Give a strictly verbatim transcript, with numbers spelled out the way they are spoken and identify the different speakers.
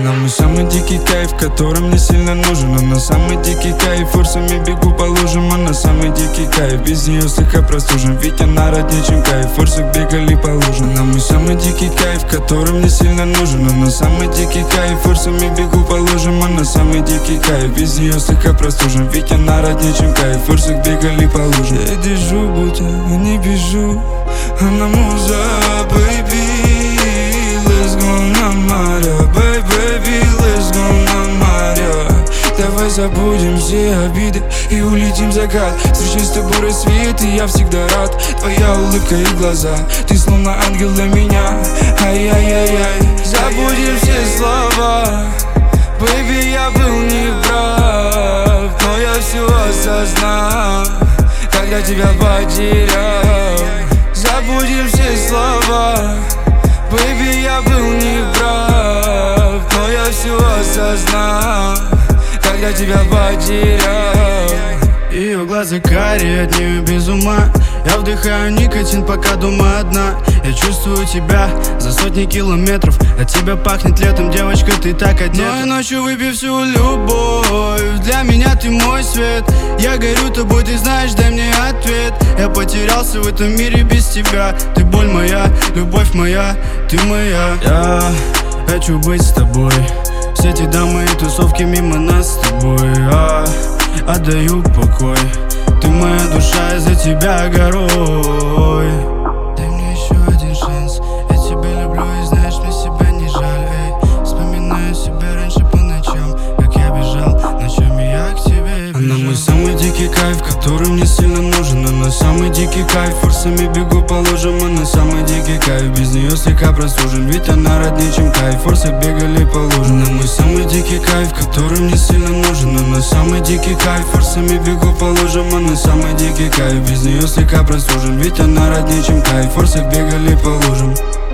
Speaker 1: Она мой самый дикий кайф, который мне сильно нужен. Она самый дикий кайф, форсами бегу по лужам. Она самый дикий кайф, без нее слегка простужен. Ведь она роднее, чем кайф, форсах бегали по лужам. Она мой самый дикий кайф, который мне сильно нужен. Она самый дикий кайф, форсами бегу по лужам. Она самый дикий кайф, без нее слегка простужен. Ведь она роднее, чем кайф, форсах бегали по лужам. Я держу, будто не бежу. Она муза, baby. Let's go на море, baby, let's go на море. Давай забудем все обиды и улетим в закат. Встречай с тобой рассвет, и я всегда рад. Твоя улыбка и глаза, ты словно ангел для меня. Ай-яй-яй-яй, забудем все слова. Baby, я был неправ, но я все осознал, когда тебя потерял. Забудем все слова. Baby, я был неправ, но я все осознал, когда тебя потерял. Ее глаза карие, от нее без ума. Я вдыхаю никотин, пока дома одна. Я чувствую тебя за сотни километров. От тебя пахнет летом, девочка, ты так одета. Но и ночью выпив всю любовь, для меня ты мой свет. Я горю тобой, ты знаешь, дай мне ответ. Я потерялся в этом мире без тебя. Ты боль моя, любовь моя, ты моя. Я хочу быть с тобой. Все эти дамы и тусовки мимо нас с тобой. Я отдаю покой. Ты моя душа, из-за тебя горой. Дай мне еще один шанс. Я тебя люблю и знаешь, мне себя не жаль. Эй, вспоминаю себя раньше по ночам, как я бежал ночами, я к тебе бежал. Она мой самый дикий кайф, который мне сильно нужен. Она самый дикий кайф, форсами бегу по лужам. Она самый дикий кайф, без нее слегка простужен. Ведь она роднее, чем кайф, форсах бегали по лужам. Она мой самый дикий кайф, который мне сильно нужен. Она самый дикий кайф, форсами бегу по лужам. Она самый дикий кайф, без нее слегка простужен. Ведь она роднее, чем кайф, форсах бегали по лужам.